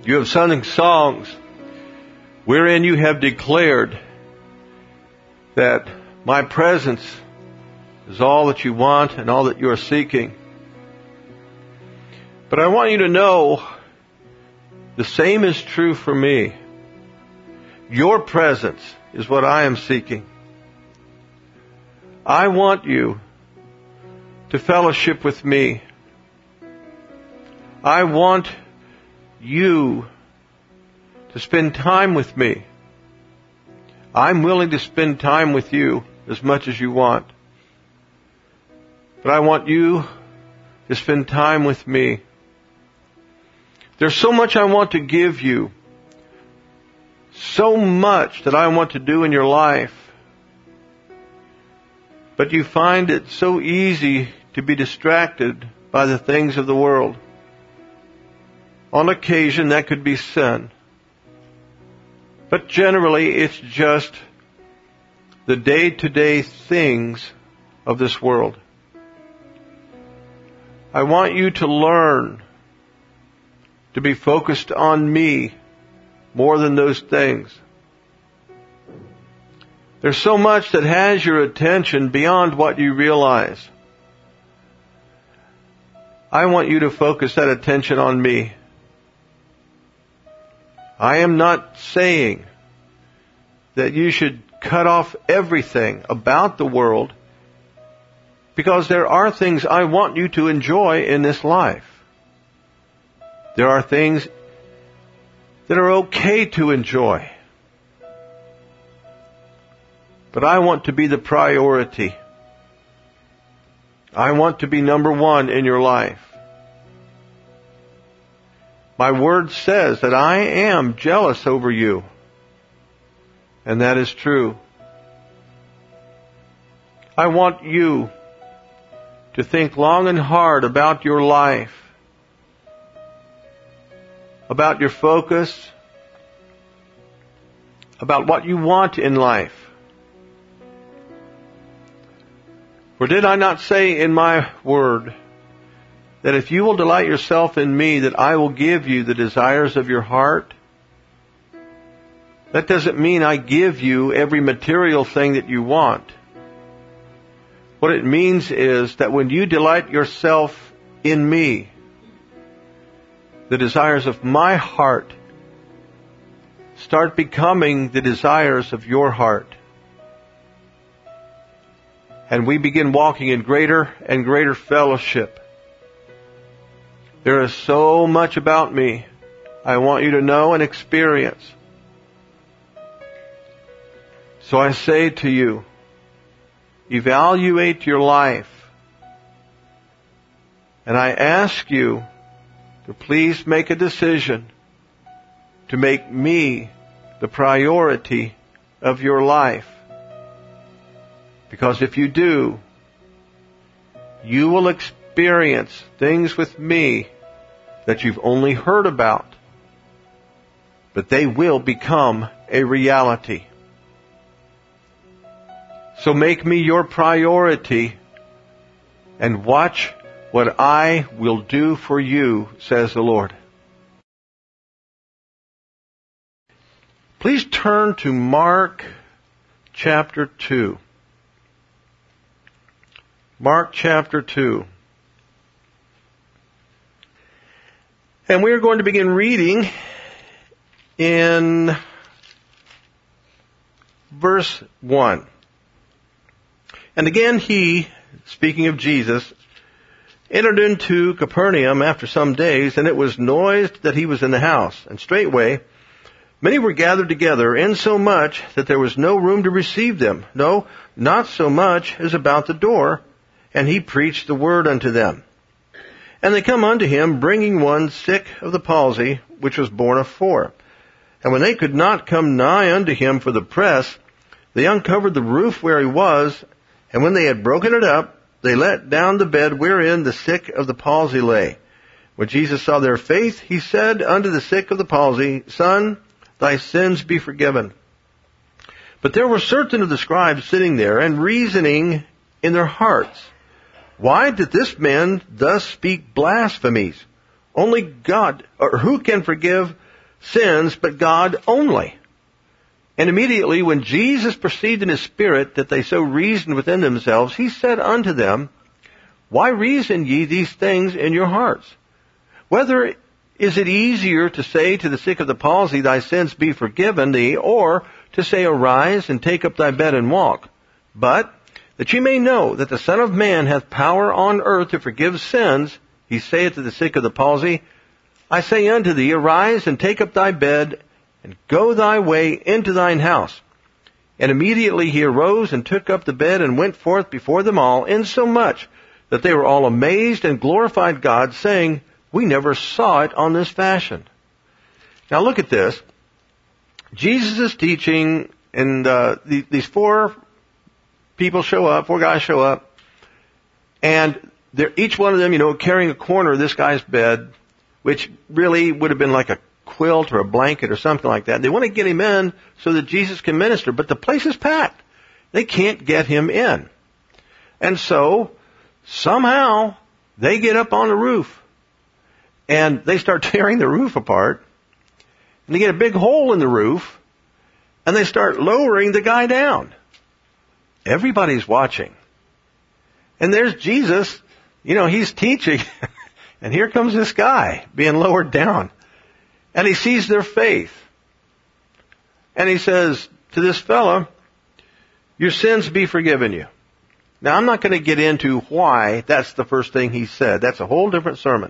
You have sung songs wherein you have declared that my presence is all that you want and all that you are seeking. But I want you to know the same is true for me. Your presence is what I am seeking. I want you to fellowship with me. I want you to spend time with me. I'm willing to spend time with you as much as you want. But I want you to spend time with me. There's so much I want to give you. So much that I want to do in your life. But you find it so easy to be distracted by the things of the world. On occasion, that could be sin. But generally, it's just the day-to-day things of this world. I want you to learn to be focused on me more than those things. There's so much that has your attention beyond what you realize. I want you to focus that attention on me. I am not saying that you should cut off everything about the world, because there are things I want you to enjoy in this life. There are things that are okay to enjoy. But I want to be the priority. I want to be number one in your life. My word says that I am jealous over you. And that is true. I want you to think long and hard about your life, about your focus, about what you want in life. For did I not say in my word that if you will delight yourself in me, that I will give you the desires of your heart? That doesn't mean I give you every material thing that you want. What it means is that when you delight yourself in me, the desires of my heart start becoming the desires of your heart. And we begin walking in greater and greater fellowship. There is so much about me I want you to know and experience. So I say to you, evaluate your life. And I ask you to please make a decision to make me the priority of your life. Because if you do, you will experience things with me that you've only heard about, but they will become a reality. So make me your priority and watch what I will do for you, says the Lord. Please turn to Mark chapter 2. Mark chapter 2. And we are going to begin reading in verse 1. And again he, speaking of Jesus, entered into Capernaum after some days, and it was noised that he was in the house. And straightway many were gathered together, insomuch that there was no room to receive them, no, not so much as about the door. And he preached the word unto them. And they come unto him, bringing one sick of the palsy, which was borne of 4. And when they could not come nigh unto him for the press, they uncovered the roof where he was, and when they had broken it up, they let down the bed wherein the sick of the palsy lay. When Jesus saw their faith, he said unto the sick of the palsy, Son, thy sins be forgiven. But there were certain of the scribes sitting there, and reasoning in their hearts, Why did this man thus speak blasphemies? Only God, or who can forgive sins, but God only. And immediately when Jesus perceived in his spirit that they so reasoned within themselves, he said unto them, Why reason ye these things in your hearts? Whether is it easier to say to the sick of the palsy, Thy sins be forgiven thee, or to say, Arise and take up thy bed and walk? But that ye may know that the Son of Man hath power on earth to forgive sins, he saith to the sick of the palsy, I say unto thee, Arise and take up thy bed, and go thy way into thine house. And immediately he arose and took up the bed and went forth before them all, insomuch that they were all amazed and glorified God, saying, We never saw it on this fashion. Now look at this. Jesus is teaching, and these four people show up, four guys show up, and they're each one of them, carrying a corner of this guy's bed, which really would have been like a quilt or a blanket or something like that. They want to get him in so that Jesus can minister, but the place is packed. They can't get him in. And so, somehow, they get up on the roof, and they start tearing the roof apart, and they get a big hole in the roof, and they start lowering the guy down. Everybody's watching. And there's Jesus, he's teaching, and here comes this guy being lowered down. And he sees their faith. And he says to this fellow, Your sins be forgiven you. Now, I'm not going to get into why that's the first thing he said. That's a whole different sermon.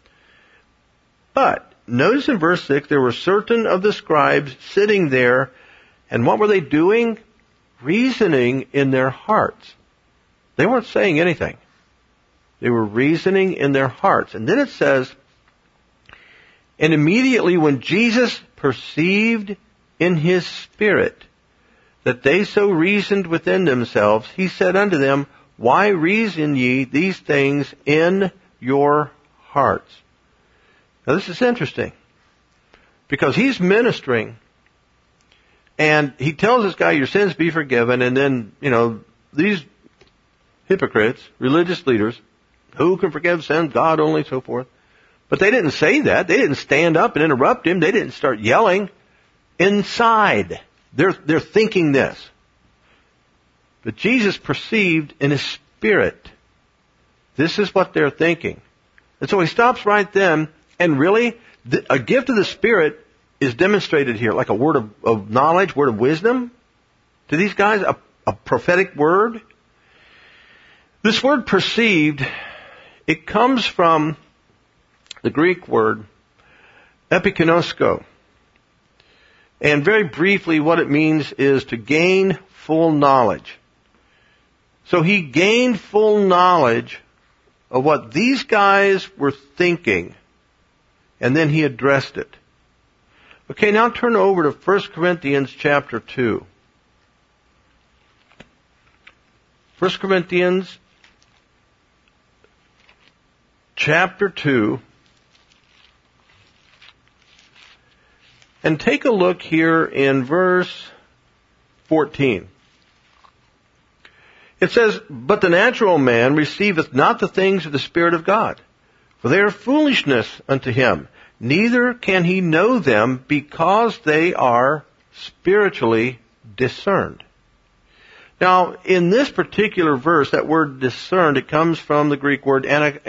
But notice in verse 6, there were certain of the scribes sitting there, and what were they doing? Reasoning in their hearts. They weren't saying anything. They were reasoning in their hearts. And then it says, And immediately when Jesus perceived in his spirit that they so reasoned within themselves, he said unto them, Why reason ye these things in your hearts? Now this is interesting, because he's ministering, and he tells this guy, Your sins be forgiven, and then, these hypocrites, religious leaders, who can forgive sins? God only, so forth. But they didn't say that. They didn't stand up and interrupt him. They didn't start yelling. Inside, they're thinking this. But Jesus perceived in his spirit, this is what they're thinking. And so he stops right then, and really, a gift of the Spirit is demonstrated here, like a word of knowledge, word of wisdom to these guys, a prophetic word. This word perceived, it comes from the Greek word epiginosko. And very briefly, what it means is to gain full knowledge. So he gained full knowledge of what these guys were thinking, and then he addressed it. Okay, now turn over to 1 Corinthians chapter 2. 1 Corinthians chapter 2. And take a look here in verse 14. It says, But the natural man receiveth not the things of the Spirit of God, for they are foolishness unto him. Neither can he know them, because they are spiritually discerned. Now, in this particular verse, that word discerned, it comes from the Greek word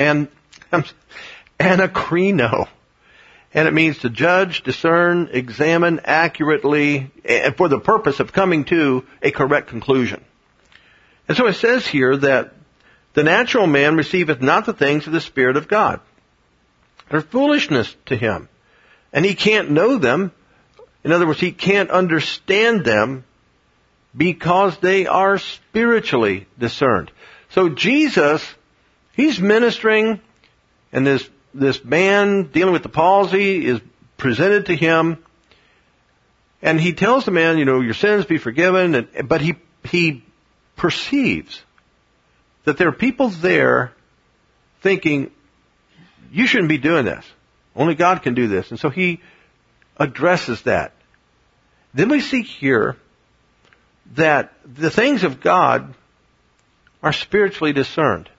anakrino. And it means to judge, discern, examine accurately, and for the purpose of coming to a correct conclusion. And so it says here that the natural man receiveth not the things of the Spirit of God. They're foolishness to him. And he can't know them. In other words, he can't understand them because they are spiritually discerned. So Jesus, he's ministering, and this man dealing with the palsy is presented to him, and he tells the man, your sins be forgiven, but he perceives that there are people there thinking, you shouldn't be doing this. Only God can do this. And so he addresses that. Then we see here that the things of God are spiritually discerned.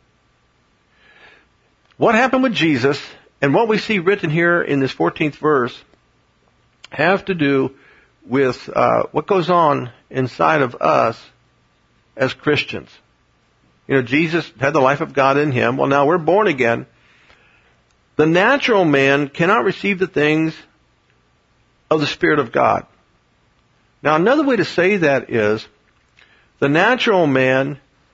What happened with Jesus, and what we see written here in this 14th verse, have to do with what goes on inside of us as Christians. You know, Jesus had the life of God in him. Well, now we're born again. The natural man cannot receive the things of the Spirit of God. Now, another way to say that is the natural man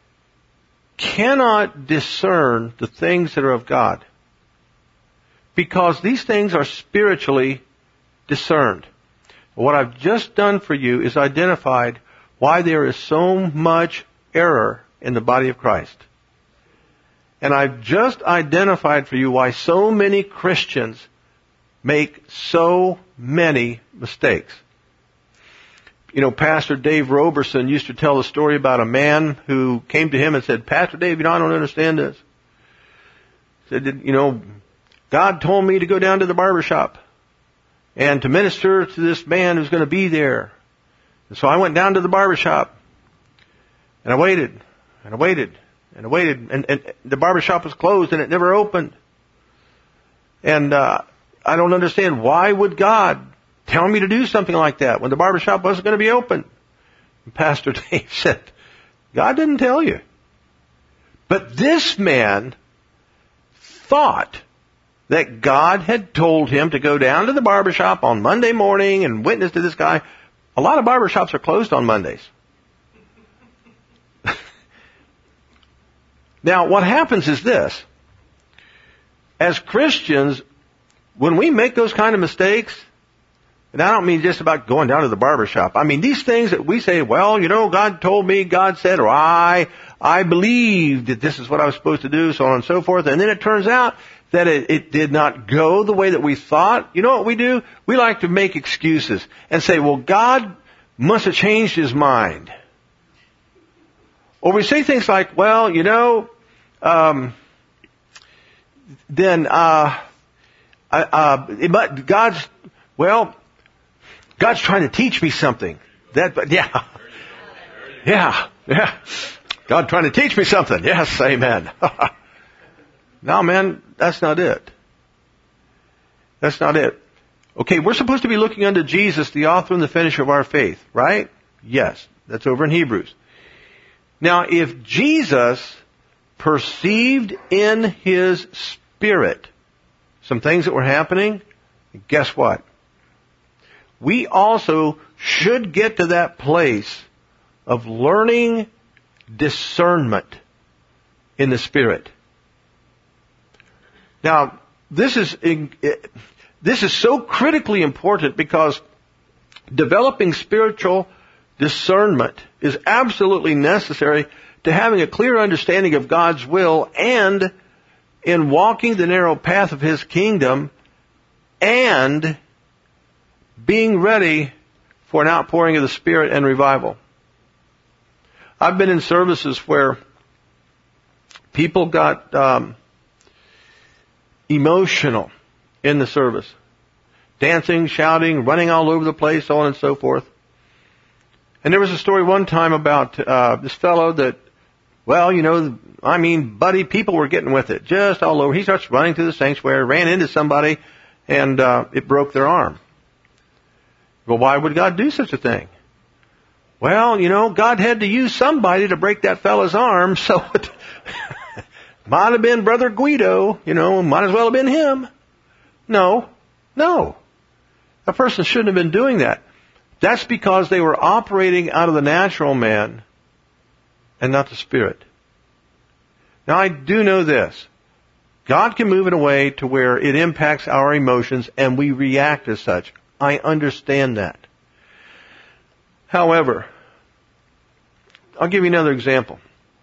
cannot discern the things that are of God because these things are spiritually discerned. What I've just done for you is identified why there is so much error in the body of Christ. And I've just identified for you why so many Christians make so many mistakes. You know, Pastor Dave Roberson used to tell the story about a man who came to him and said, Pastor Dave, you know, I don't understand this. He said, you know, God told me to go down to the barber shop and to minister to this man who's going to be there. And so I went down to the barber shop and I waited and I waited and I waited and the barber shop was closed and it never opened. And I don't understand, why would God tell me to do something like that when the barber shop wasn't going to be open? And Pastor Dave said, God didn't tell you. But this man thought that God had told him to go down to the barber shop on Monday morning and witness to this guy. A lot of barber shops are closed on Mondays. Now, what happens is this. As Christians, when we make those kind of mistakes, and I don't mean just about going down to the barber shop. I mean, these things that we say, well, you know, God told me, God said, or I believed that this is what I was supposed to do, so on and so forth. And then it turns out that it did not go the way that we thought. You know what we do? We like to make excuses and say, well, God must have changed his mind. Or we say things like, well, you know, God's trying to teach me something. Yeah. God trying to teach me something. Yes, amen. No, man, that's not it. That's not it. Okay, we're supposed to be looking unto Jesus, the author and the finisher of our faith, right? Yes, that's over in Hebrews. Now, if Jesus perceived in his spirit some things that were happening, guess what? We also should get to that place of learning discernment in the Spirit. Now, this is so critically important because developing spiritual discernment is absolutely necessary to having a clear understanding of God's will and in walking the narrow path of His kingdom and being ready for an outpouring of the Spirit and revival. I've been in services where people got emotional in the service. Dancing, shouting, running all over the place, so on and so forth. And there was a story one time about this fellow that, well, you know, I mean, buddy, people were getting with it, just all over. He starts running through the sanctuary, ran into somebody, and it broke their arm. Well, why would God do such a thing? Well, you know, God had to use somebody to break that fellow's arm, so it might have been Brother Guido, you know, might as well have been him. No. A person shouldn't have been doing that. That's because they were operating out of the natural man and not the Spirit. Now, I do know this. God can move in a way to where it impacts our emotions and we react as such. I understand that. However, I'll give you another example.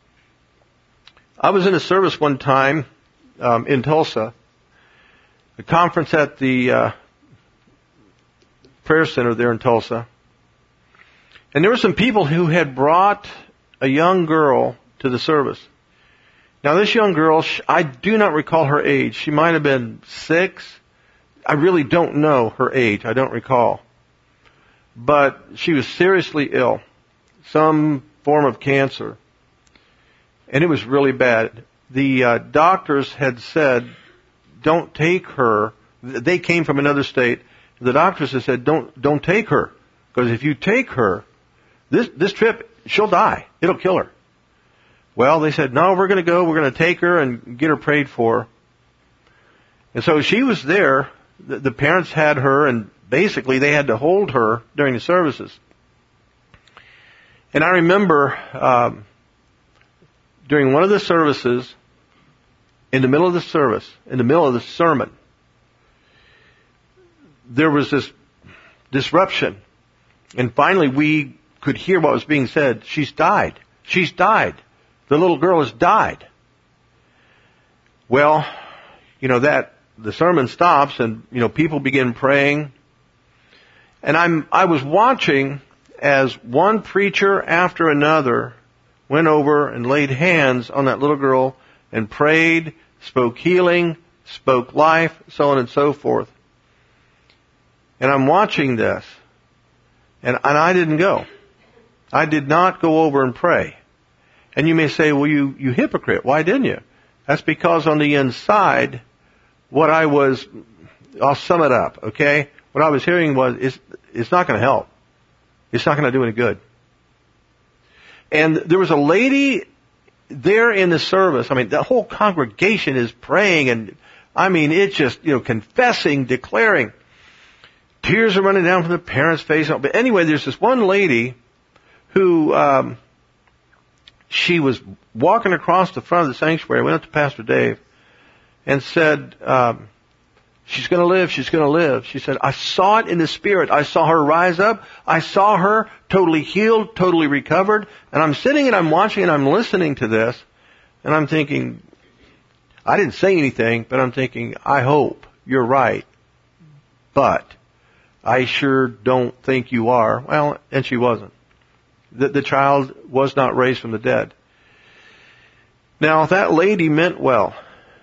I was in a service one time in Tulsa, a conference at the prayer center there in Tulsa. And there were some people who had brought a young girl to the service. Now, this young girl, I do not recall her age. She might have been 6. I really don't know her age. I don't recall. But she was seriously ill. Some form of cancer. And it was really bad. The doctors had said, don't take her. They came from another state. the doctors have said, don't take her. Because if you take her, this trip, she'll die. It'll kill her. Well, they said, no, we're going to take her and get her prayed for. And so she was there. The parents had her, and basically they had to hold her during the services. And I remember during one of the services, in the middle of the service, in the middle of the sermon, there was this disruption. And finally we could hear what was being said. She's died. She's died. The little girl has died. Well, the sermon stops and, people begin praying. And I was watching as one preacher after another went over and laid hands on that little girl and prayed, spoke healing, spoke life, so on and so forth. And I'm watching this. And I didn't go. I did not go over and pray. And you may say, well, you hypocrite. Why didn't you? That's because on the inside, I'll sum it up, okay? What I was hearing was, it's not going to help. It's not going to do any good. And there was a lady there in the service. I mean, the whole congregation is praying and, it's just, confessing, declaring. Tears are running down from the parents' face. But anyway, there's this one lady who, she was walking across the front of the sanctuary, went up to Pastor Dave and said, she's going to live, she's going to live. She said, I saw it in the spirit. I saw her rise up. I saw her totally healed, totally recovered. And I'm sitting and I'm watching and I'm listening to this. And I'm thinking, I didn't say anything, but I'm thinking, I hope you're right. But I sure don't think you are. Well, and she wasn't. The child was not raised from the dead. Now, that lady meant well.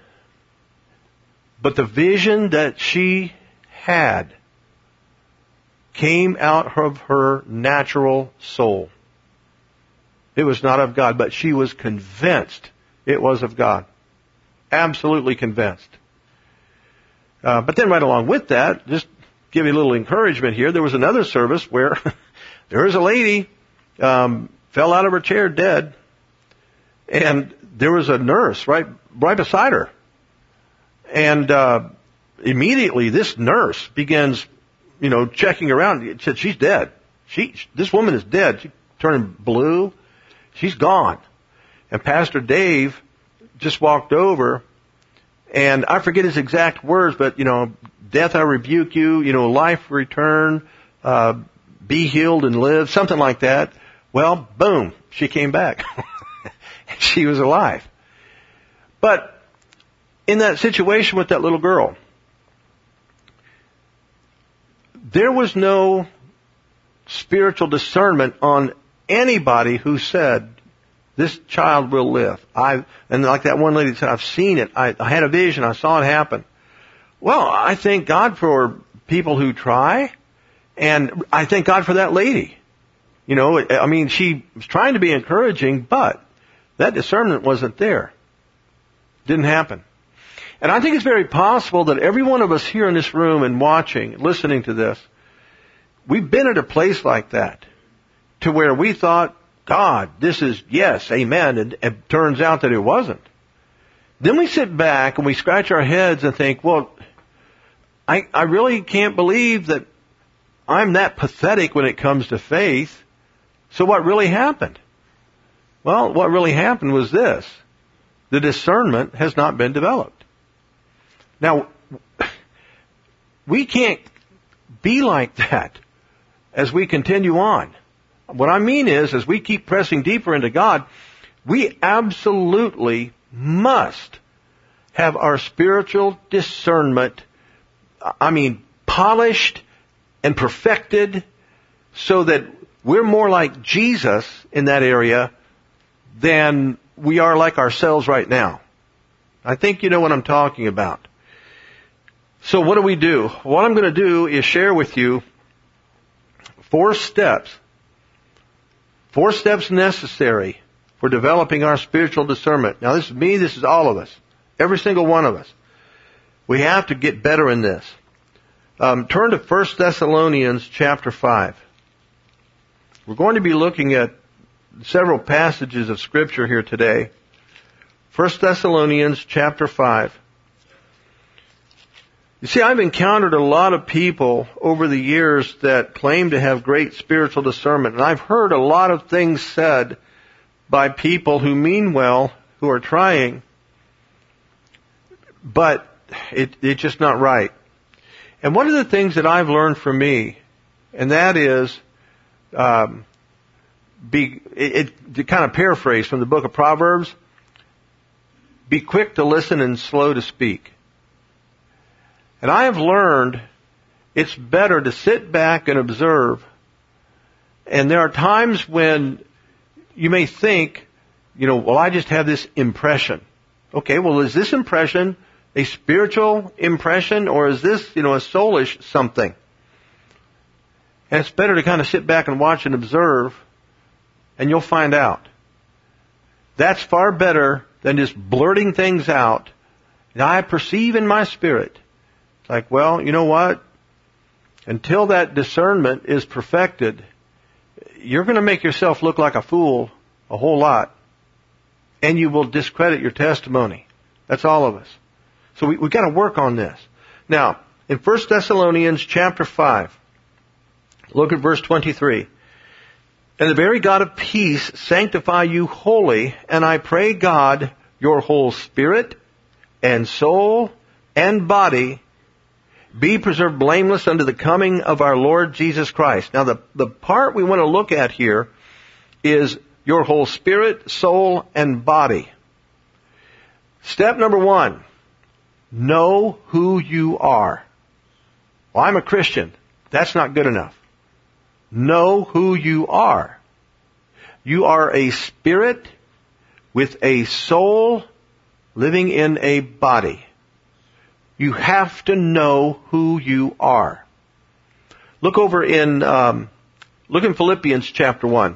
But the vision that she had came out of her natural soul. It was not of God, but she was convinced it was of God. Absolutely convinced. But then right along with that, just give you a little encouragement here, there was another service where there was a lady fell out of her chair dead, and there was a nurse right beside her. And immediately this nurse begins, checking around. It said, she's dead. This woman is dead. She's turning blue. She's gone. And Pastor Dave just walked over, and I forget his exact words, but, death I rebuke you, life return, be healed and live, something like that. Well, boom, she came back. She was alive. But in that situation with that little girl, there was no spiritual discernment on anybody who said, this child will live. And like that one lady said, I've seen it. I had a vision. I saw it happen. Well, I thank God for people who try, and I thank God for that lady. She was trying to be encouraging, but that discernment wasn't there. Didn't happen. And I think it's very possible that every one of us here in this room and watching, listening to this, we've been at a place like that, to where we thought, God, this is, yes, amen, and it turns out that it wasn't. Then we sit back and we scratch our heads and think, well, I really can't believe that I'm that pathetic when it comes to faith. So what really happened? Well, what really happened was this. The discernment has not been developed. Now, we can't be like that as we continue on. What I mean is, as we keep pressing deeper into God, we absolutely must have our spiritual discernment, polished and perfected so that we're more like Jesus in that area than we are like ourselves right now. I think you know what I'm talking about. So what do we do? What I'm going to do is share with you 4 steps necessary for developing our spiritual discernment. Now, this is me, this is all of us. Every single one of us. We have to get better in this. Turn to 1 Thessalonians chapter 5. We're going to be looking at several passages of Scripture here today. 1 Thessalonians chapter 5. You see, I've encountered a lot of people over the years that claim to have great spiritual discernment, and I've heard a lot of things said by people who mean well, who are trying, but it's just not right. And one of the things that I've learned from me, and that is, to kind of paraphrase from the book of Proverbs, be quick to listen and slow to speak. And I have learned it's better to sit back and observe. And there are times when you may think, well, I just have this impression. Okay, well, is this impression a spiritual impression, or is this, a soulish something? And it's better to kind of sit back and watch and observe, and you'll find out. That's far better than just blurting things out. And I perceive in my spirit. It's like, well, you know what? Until that discernment is perfected, you're going to make yourself look like a fool a whole lot. And you will discredit your testimony. That's all of us. So we've got to work on this. Now, in 1 Thessalonians chapter 5, look at verse 23. And the very God of peace sanctify you wholly, and I pray God, your whole spirit and soul and body be preserved blameless unto the coming of our Lord Jesus Christ. Now the part we want to look at here is your whole spirit, soul, and body. Step number 1, know who you are. Well, I'm a Christian. That's not good enough. Know who you are. You are a spirit with a soul living in a body. You have to know who you are. Look over in Philippians chapter 1.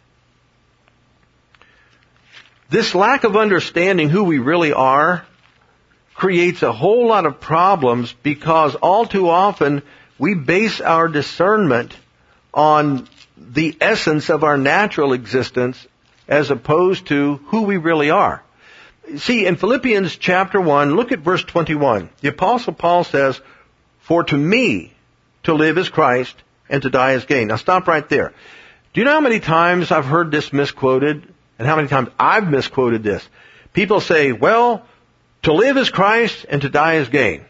This lack of understanding who we really are creates a whole lot of problems, because all too often we base our discernment on the essence of our natural existence as opposed to who we really are. See, in Philippians chapter 1, look at verse 21. The Apostle Paul says, "For to me to live is Christ, and to die is gain." Now stop right there. Do you know how many times I've heard this misquoted, and how many times I've misquoted this? People say, well, to live is Christ, and to die is gain.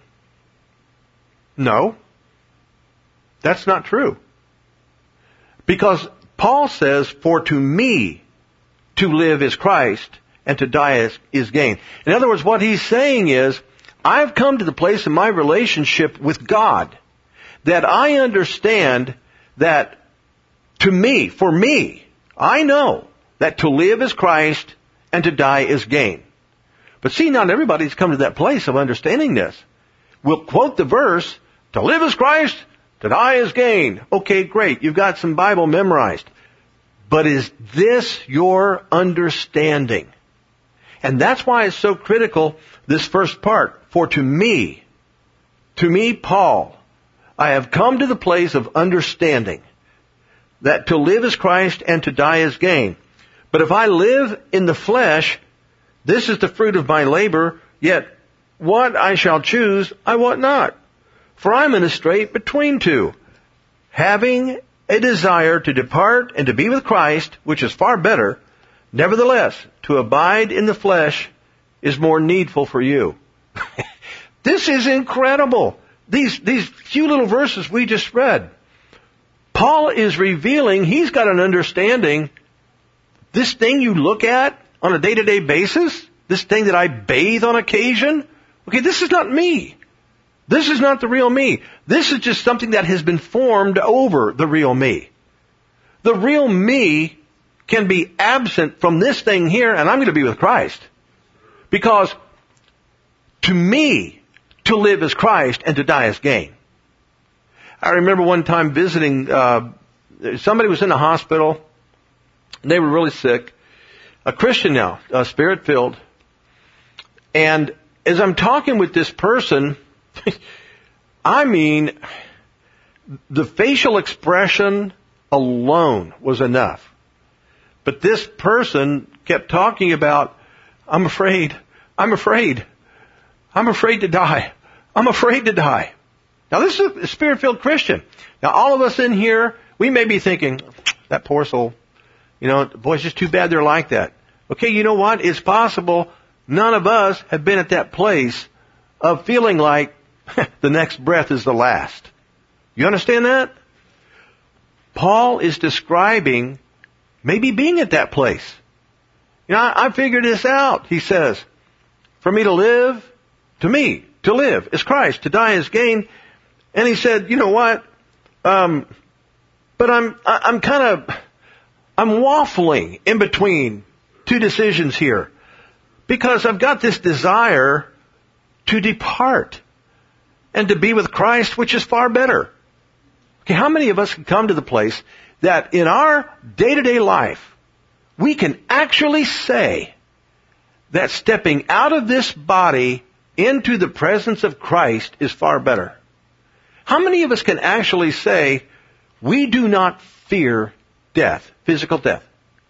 No, that's not true. Because Paul says, "For to me to live is Christ, and to die is gain." In other words, what he's saying is, I've come to the place in my relationship with God that I understand that to me, for me, I know that to live is Christ and to die is gain. But see, not everybody's come to that place of understanding this. We'll quote the verse, "To live is Christ, to die is gain." Okay, great. You've got some Bible memorized. But is this your understanding? And that's why it's so critical, this first part. "For to me, Paul, I have come to the place of understanding that to live is Christ and to die is gain. But if I live in the flesh, this is the fruit of my labor, yet what I shall choose, I want not. For I'm in a strait between two, having a desire to depart and to be with Christ, which is far better. Nevertheless, to abide in the flesh is more needful for you." This is incredible. These few little verses we just read. Paul is revealing he's got an understanding. This thing you look at on a day-to-day basis, this thing that I bathe on occasion, okay, this is not me. This is not the real me. This is just something that has been formed over the real me. The real me can be absent from this thing here, and I'm going to be with Christ. Because to me, to live is Christ and to die is gain. I remember one time visiting, somebody was in the hospital. They were really sick. A Christian now, Spirit-filled. And as I'm talking with this person, I mean, the facial expression alone was enough. But this person kept talking about, I'm afraid, I'm afraid, I'm afraid to die, I'm afraid to die. Now this is a Spirit-filled Christian. Now all of us in here, we may be thinking, that poor soul, boy, it's just too bad they're like that. Okay, you know what? It's possible none of us have been at that place of feeling like the next breath is the last. You understand that? Paul is describing maybe being at that place. I figured this out, he says. For me to live is Christ. To die is gain. And he said, you know what? But I'm waffling in between two decisions here. Because I've got this desire to depart and to be with Christ, which is far better. Okay, how many of us can come to the place that in our day-to-day life, we can actually say that stepping out of this body into the presence of Christ is far better? How many of us can actually say we do not fear death, physical death?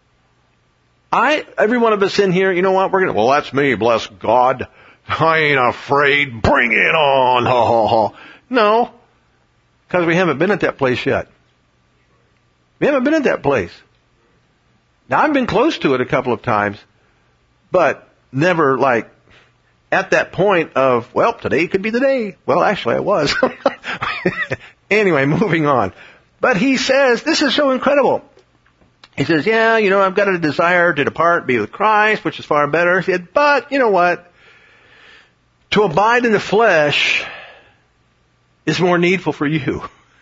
Every one of us in here, you know what, well, that's me, bless God. I ain't afraid, bring it on, ha ha ha. No, because we haven't been at that place yet. We haven't been at that place. Now, I've been close to it a couple of times, but never like at that point of, well, today could be the day. Well, actually, I was. Anyway, moving on. But he says, this is so incredible. He says, yeah, I've got a desire to depart, be with Christ, which is far better. He said, but you know what? To abide in the flesh is more needful for you.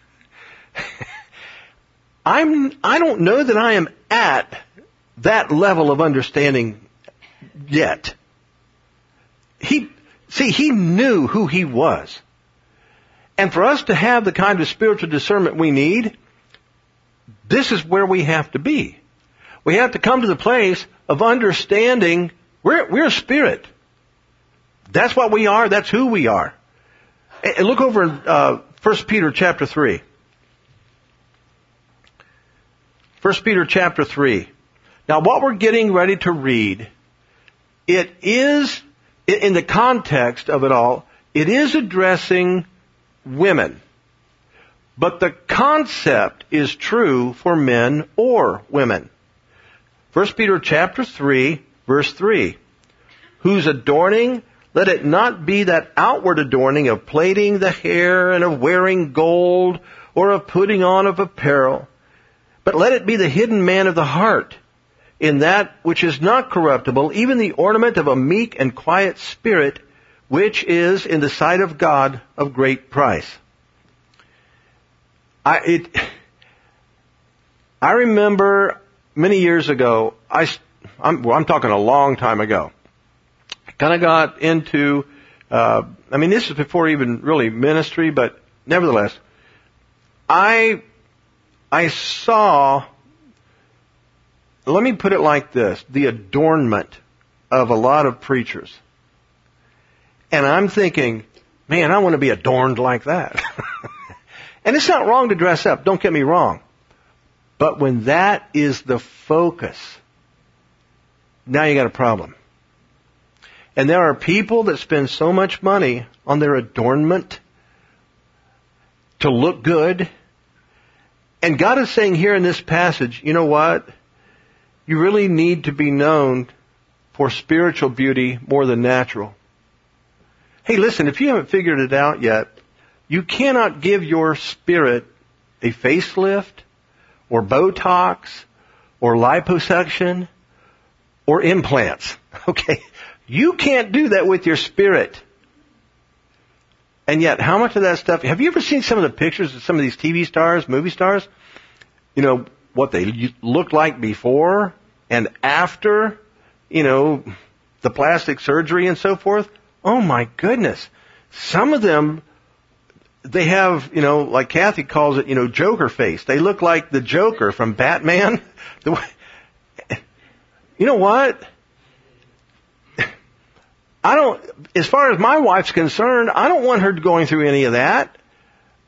I don't know that I am at that level of understanding yet. He knew who he was. And for us to have the kind of spiritual discernment we need, this is where we have to be. We have to come to the place of understanding we're a spirit. That's what we are. That's who we are. And look over in 1 Peter chapter 3. 1 Peter chapter 3. Now what we're getting ready to read, it is, in the context of it all, it is addressing women. But the concept is true for men or women. 1 Peter chapter 3, verse 3. Whose adorning, let it not be that outward adorning of plaiting the hair and of wearing gold or of putting on of apparel, but let it be the hidden man of the heart, in that which is not corruptible, even the ornament of a meek and quiet spirit, which is in the sight of God of great price. I remember many years ago, I'm talking a long time ago, kind of got into, this is before even really ministry, but nevertheless, I saw, let me put it like this, the adornment of a lot of preachers. And I'm thinking, man, I want to be adorned like that. And it's not wrong to dress up, don't get me wrong. But when that is the focus, now you got a problem. And there are people that spend so much money on their adornment to look good. And God is saying here in this passage, you know what? You really need to be known for spiritual beauty more than natural. Hey, listen, if you haven't figured it out yet, you cannot give your spirit a facelift or Botox or liposuction or implants. Okay? You can't do that with your spirit. And yet, how much of that stuff, have you ever seen some of the pictures of some of these TV stars, movie stars? What they looked like before and after, the plastic surgery and so forth? Oh my goodness. Some of them, they have, like Kathy calls it, Joker face. They look like the Joker from Batman. You know what? As far as my wife's concerned, I don't want her going through any of that.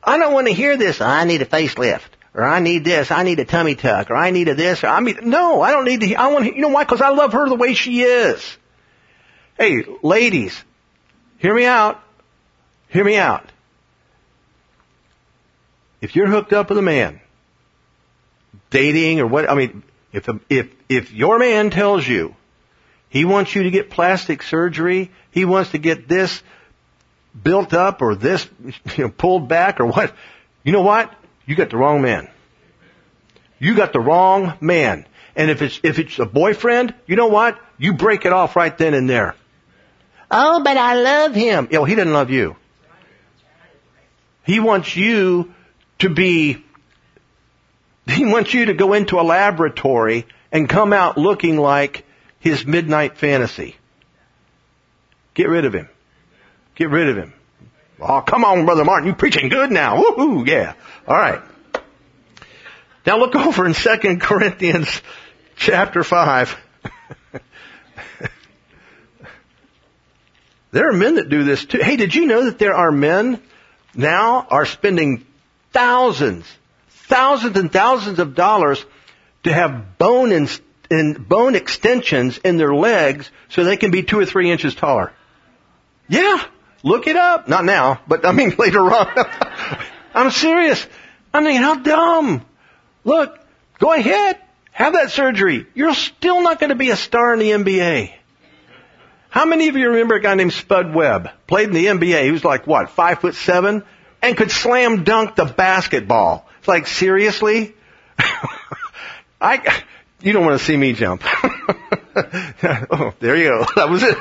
I don't want to hear this. I need a facelift. Or I need this. I need a tummy tuck. Or I need a this. Or no, I don't need to. I want to, you know why? Because I love her the way she is. Hey, ladies, hear me out. Hear me out. If you're hooked up with a man, dating or what, if your man tells you he wants you to get plastic surgery, he wants to get this built up or this, pulled back or what, you know what? You got the wrong man. You got the wrong man. And if it's a boyfriend, you know what? You break it off right then and there. Oh, but I love him. He doesn't love you. He wants you to go into a laboratory and come out looking like his midnight fantasy. Get rid of him. Get rid of him. Oh, come on, Brother Martin. You're preaching good now. Woohoo, yeah. All right. Now look over in 2 Corinthians chapter 5. There are men that do this too. Hey, did you know that there are men now are spending thousands and thousands of dollars to have bone extensions in their legs so they can be 2 or 3 inches taller? Yeah. Look it up. Not now, but later on. I'm serious. How dumb. Look, go ahead. Have that surgery. You're still not going to be a star in the NBA. How many of you remember a guy named Spud Webb? Played in the NBA. He was like, 5'7", and could slam dunk the basketball. It's like, seriously? You don't want to see me jump. Oh, there you go. That was it.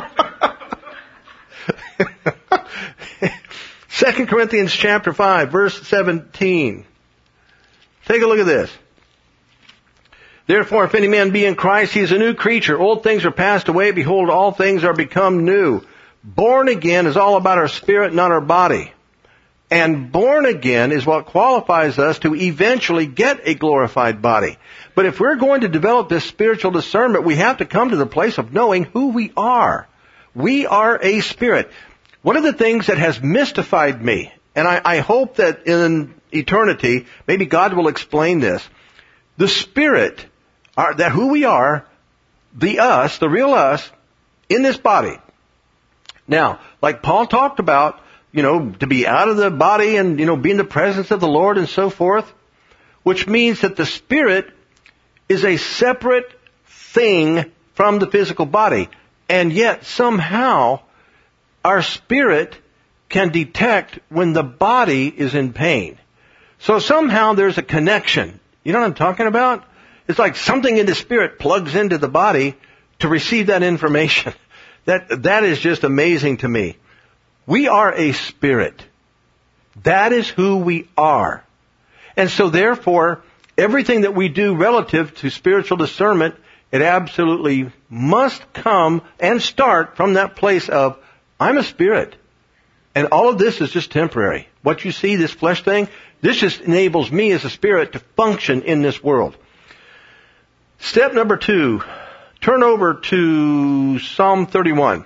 2 Corinthians chapter 5, verse 17. Take a look at this. Therefore, if any man be in Christ, he is a new creature. Old things are passed away. Behold, all things are become new. Born again is all about our spirit, not our body. And born again is what qualifies us to eventually get a glorified body. But if we're going to develop this spiritual discernment, we have to come to the place of knowing who we are. We are a spirit. One of the things that has mystified me, and I hope that in eternity, maybe God will explain this. The spirit, that who we are, the us, the real us, in this body. Now, like Paul talked about, to be out of the body and, be in the presence of the Lord and so forth, which means that the spirit is a separate thing from the physical body. And yet, somehow, our spirit can detect when the body is in pain. So somehow there's a connection. You know what I'm talking about? It's like something in the spirit plugs into the body to receive that information. That is just amazing to me. We are a spirit. That is who we are. And so therefore, everything that we do relative to spiritual discernment, it absolutely must come and start from that place of, I'm a spirit. And all of this is just temporary. What you see, this flesh thing, this just enables me as a spirit to function in this world. Step number 2, turn over to Psalm 31.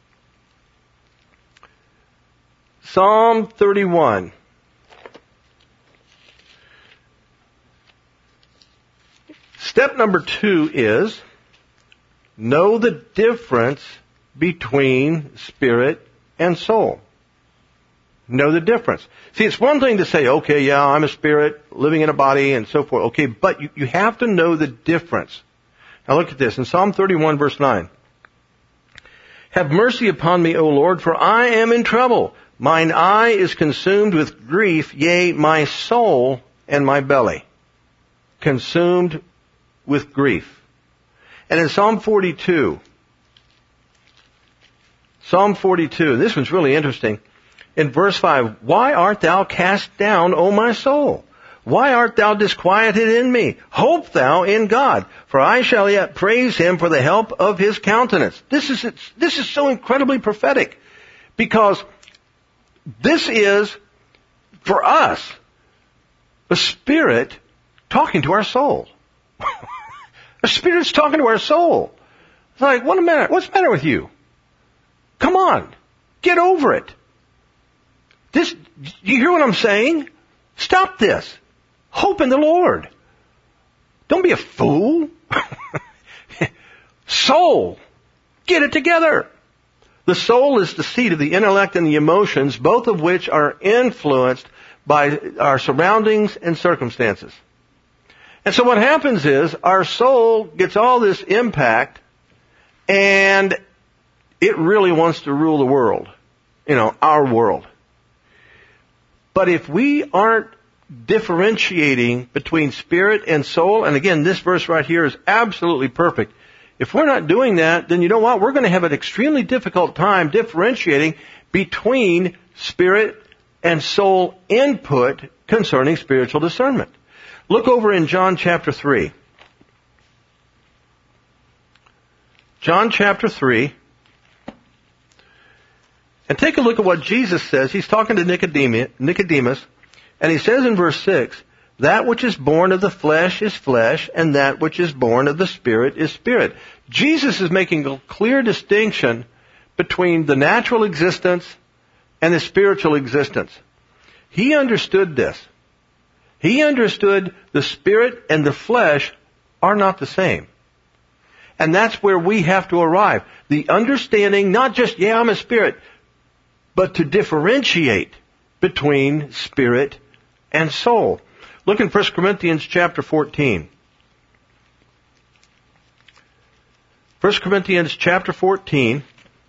Psalm 31. Step number 2 is know the difference between spirit and soul. Know the difference. See, it's one thing to say, okay, yeah, I'm a spirit living in a body and so forth. Okay, but you have to know the difference. Now look at this. In Psalm 31, verse 9. Have mercy upon me, O Lord, for I am in trouble. Mine eye is consumed with grief, yea, my soul and my belly. Consumed with grief. And in Psalm 42, this one's really interesting. In verse 5, why art thou cast down, O my soul? Why art thou disquieted in me? Hope thou in God, for I shall yet praise him for the help of his countenance. This is so incredibly prophetic, because this is, for us, a spirit talking to our soul. A spirit's talking to our soul. It's like, what's the matter with you? Come on, get over it. You hear what I'm saying? Stop this. Hope in the Lord. Don't be a fool. Soul. Get it together. The soul is the seat of the intellect and the emotions, both of which are influenced by our surroundings and circumstances. And so what happens is our soul gets all this impact and it really wants to rule the world. Our world. But if we aren't differentiating between spirit and soul, and again, this verse right here is absolutely perfect. If we're not doing that, then you know what? We're going to have an extremely difficult time differentiating between spirit and soul input concerning spiritual discernment. Look over in John chapter 3. John chapter 3. And take a look at what Jesus says. He's talking to Nicodemus, and he says in verse 6, that which is born of the flesh is flesh, and that which is born of the Spirit is spirit. Jesus is making a clear distinction between the natural existence and the spiritual existence. He understood this. He understood the spirit and the flesh are not the same. And that's where we have to arrive. The understanding, not just, I'm a spirit, but to differentiate between spirit and soul. Look in 1 Corinthians chapter 14. 1 Corinthians chapter 14.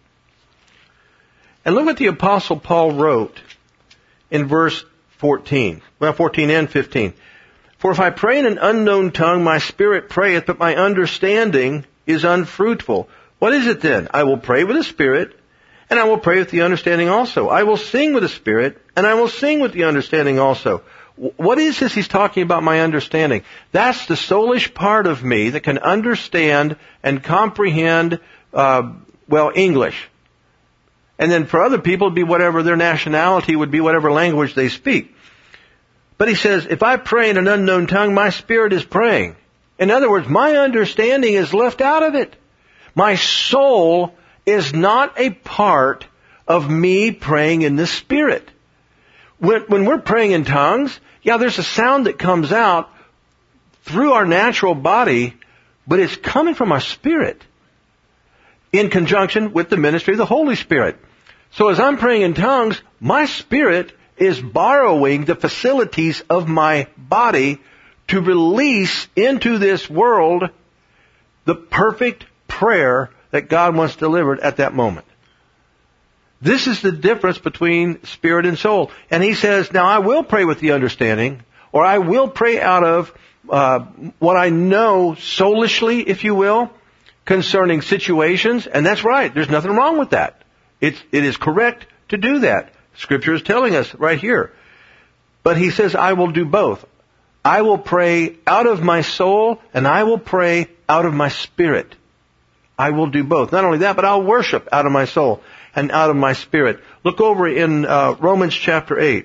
And look what the Apostle Paul wrote in verse 14. 14 and 15. For if I pray in an unknown tongue, my spirit prayeth, but my understanding is unfruitful. What is it then? I will pray with the spirit, and I will pray with the understanding also. I will sing with the spirit, and I will sing with the understanding also. What is this he's talking about, my understanding? That's the soulish part of me that can understand and comprehend, English. And then for other people, it'd be whatever their nationality would be, whatever language they speak. But he says, if I pray in an unknown tongue, my spirit is praying. In other words, my understanding is left out of it. My soul is not a part of me praying in the spirit. When we're praying in tongues, there's a sound that comes out through our natural body, but it's coming from our spirit in conjunction with the ministry of the Holy Spirit. So as I'm praying in tongues, my spirit is borrowing the facilities of my body to release into this world the perfect prayer that God wants delivered at that moment. This is the difference between spirit and soul. And he says, now I will pray with the understanding, or I will pray out of what I know soulishly, if you will, concerning situations. And that's right. There's nothing wrong with that. It is correct to do that. Scripture is telling us right here. But he says, I will do both. I will pray out of my soul, and I will pray out of my spirit. I will do both. Not only that, but I'll worship out of my soul and out of my spirit. Look over in Romans chapter 8.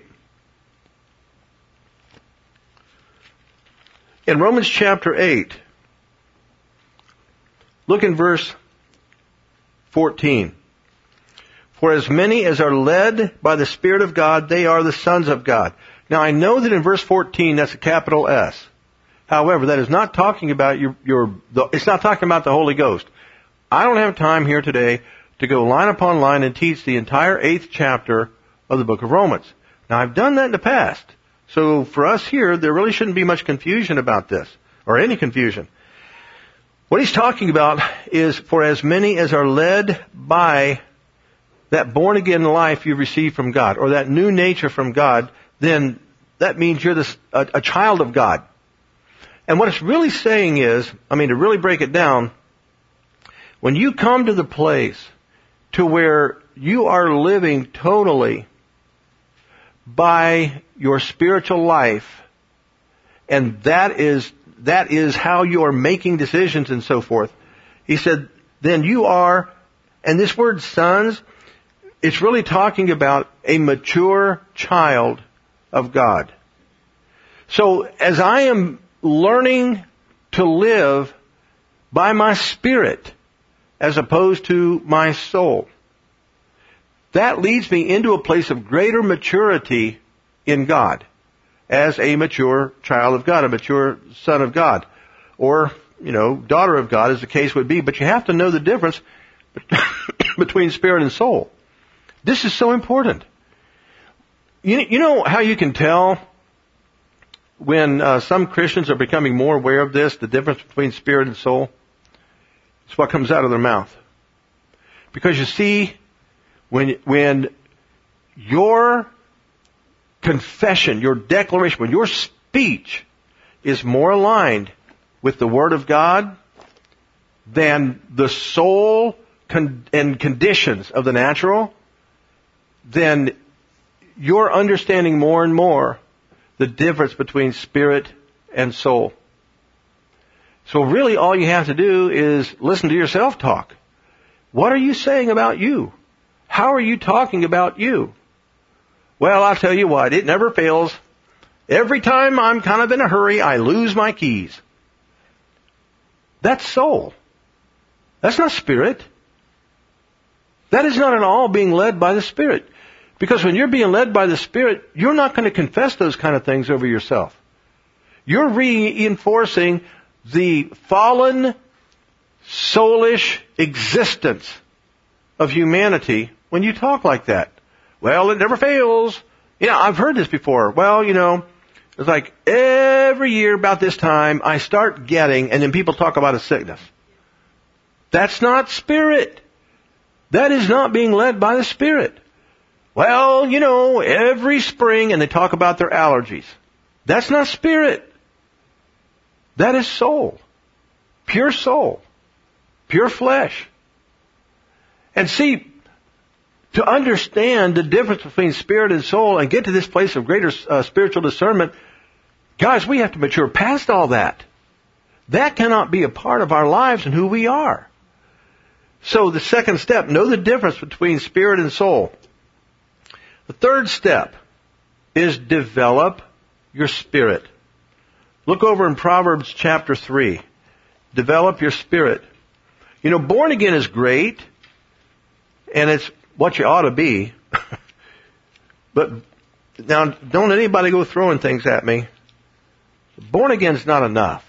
In Romans chapter 8, look in verse 14. For as many as are led by the Spirit of God, they are the sons of God. Now I know that in verse 14 that's a capital S. However, that is not talking about it's not talking about the Holy Ghost. I don't have time here today to go line upon line and teach the entire 8th chapter of the book of Romans. Now, I've done that in the past. So for us here, there really shouldn't be much confusion about this, or any confusion. What he's talking about is, for as many as are led by that born-again life you receive from God, or that new nature from God, then that means you're a child of God. And what it's really saying is, to really break it down, when you come to the place to where you are living totally by your spiritual life, and that is how you are making decisions and so forth, he said, then you are, and this word sons, it's really talking about a mature child of God. So as I am learning to live by my spirit, as opposed to my soul, that leads me into a place of greater maturity in God, as a mature child of God, a mature son of God, or, daughter of God, as the case would be. But you have to know the difference between spirit and soul. This is so important. You know how you can tell when some Christians are becoming more aware of this, the difference between spirit and soul? It's what comes out of their mouth. Because you see, when your confession, your declaration, when your speech is more aligned with the Word of God than the soul and conditions of the natural, then you're understanding more and more the difference between spirit and soul. So really all you have to do is listen to yourself talk. What are you saying about you? How are you talking about you? Well, I'll tell you what, it never fails. Every time I'm kind of in a hurry, I lose my keys. That's soul. That's not spirit. That is not at all being led by the Spirit. Because when you're being led by the Spirit, you're not going to confess those kind of things over yourself. You're reinforcing the fallen, soulish existence of humanity when you talk like that. Well, it never fails. I've heard this before. Well, it's like every year about this time I start getting, and then people talk about a sickness. That's not spirit. That is not being led by the Spirit. Well, every spring, and they talk about their allergies. That's not spirit. That is soul. Pure soul. Pure flesh. And see, to understand the difference between spirit and soul and get to this place of greater spiritual discernment, guys, we have to mature past all that. That cannot be a part of our lives and who we are. So the second step, know the difference between spirit and soul. The third step is develop your spirit. Look over in Proverbs chapter 3. Develop your spirit. Born again is great, and it's what you ought to be. But now, don't anybody go throwing things at me. Born again is not enough.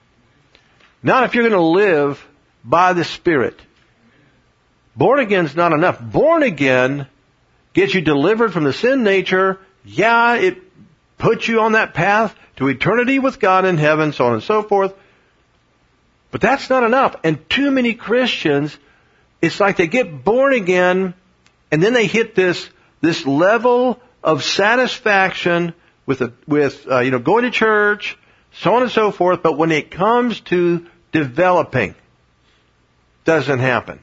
Not if you're going to live by the Spirit. Born again is not enough. Born again gets you delivered from the sin nature. Yeah, it puts you on that path to eternity with God in heaven, so on and so forth. But that's not enough. And too many Christians, it's like they get born again, and then they hit this level of satisfaction with going to church, so on and so forth. But when it comes to developing, doesn't happen.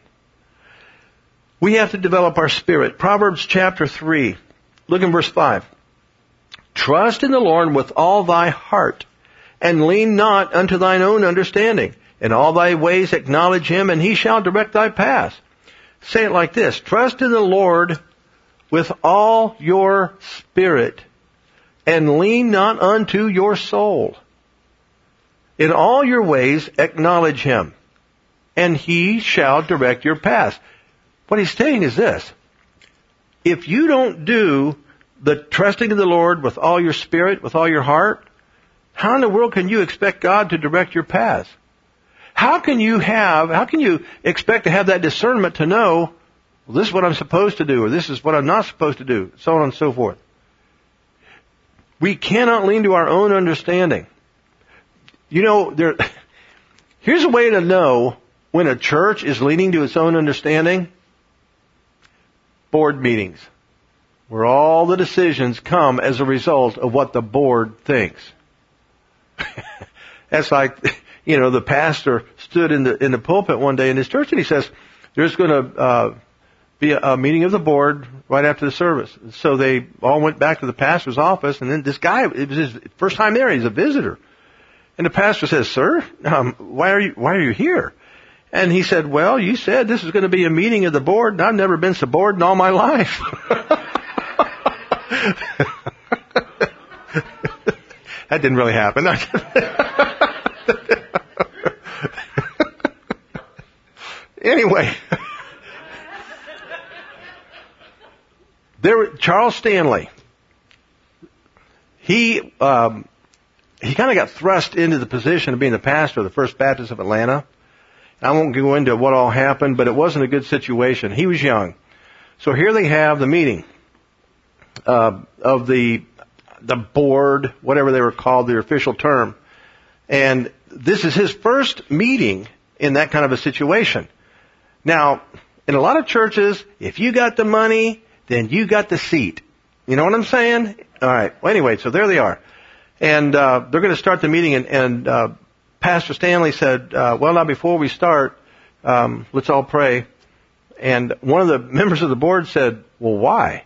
We have to develop our spirit. Proverbs chapter 3. Look in verse 5. Trust in the Lord with all thy heart, and lean not unto thine own understanding. In all thy ways acknowledge him, and he shall direct thy paths. Say it like this. Trust in the Lord with all your spirit, and lean not unto your soul. In all your ways acknowledge him, and he shall direct your paths. What he's saying is this. If you don't do the trusting in the Lord with all your spirit, with all your heart, how in the world can you expect God to direct your paths? How can you expect to have that discernment to know, well, this is what I'm supposed to do, or this is what I'm not supposed to do, so on and so forth? We cannot lean to our own understanding. Here's a way to know when a church is leaning to its own understanding. Board meetings, where all the decisions come as a result of what the board thinks. That's like, the pastor stood in the pulpit one day in his church, and he says, there's going to be a meeting of the board right after the service. So they all went back to the pastor's office, and then this guy, it was his first time there, he's a visitor. And the pastor says, sir, why are you here? And he said, well, you said this is going to be a meeting of the board, and I've never been so bored in all my life. That didn't really happen. Anyway. Charles Stanley, he kind of got thrust into the position of being the pastor of the First Baptist of Atlanta. I won't go into what all happened, but it wasn't a good situation. He was young. So here they have the meeting of the board, whatever they were called, their official term. And this is his first meeting in that kind of a situation. Now, in a lot of churches, if you got the money, then you got the seat. You know what I'm saying? All right. Well, anyway, so there they are. And they're going to start the meeting, and Pastor Stanley said, well, now before we start, let's all pray. And one of the members of the board said, well, why?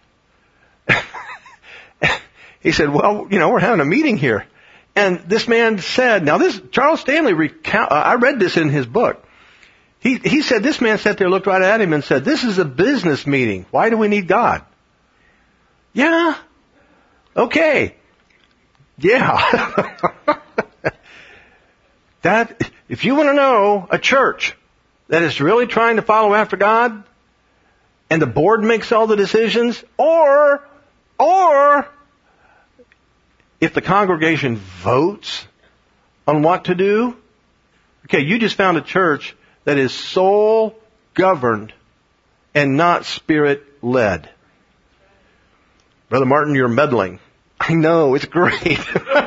He said, well, we're having a meeting here. And this man said, now this, Charles Stanley I read this in his book. He said, this man sat there, looked right at him and said, this is a business meeting. Why do we need God? Yeah. Okay. Yeah. If you want to know a church that is really trying to follow after God, and the board makes all the decisions, or if the congregation votes on what to do, okay, you just found a church that is soul governed and not spirit led. Brother Martin, you're meddling. I know, it's great.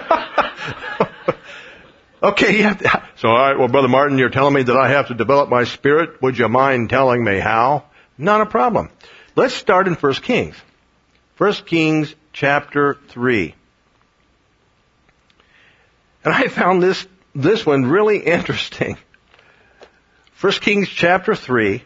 Okay, so all right, well, Brother Martin, you're telling me that I have to develop my spirit. Would you mind telling me how? Not a problem. Let's start in 1 Kings. 1 Kings chapter 3. And I found this one really interesting. 1 Kings chapter 3.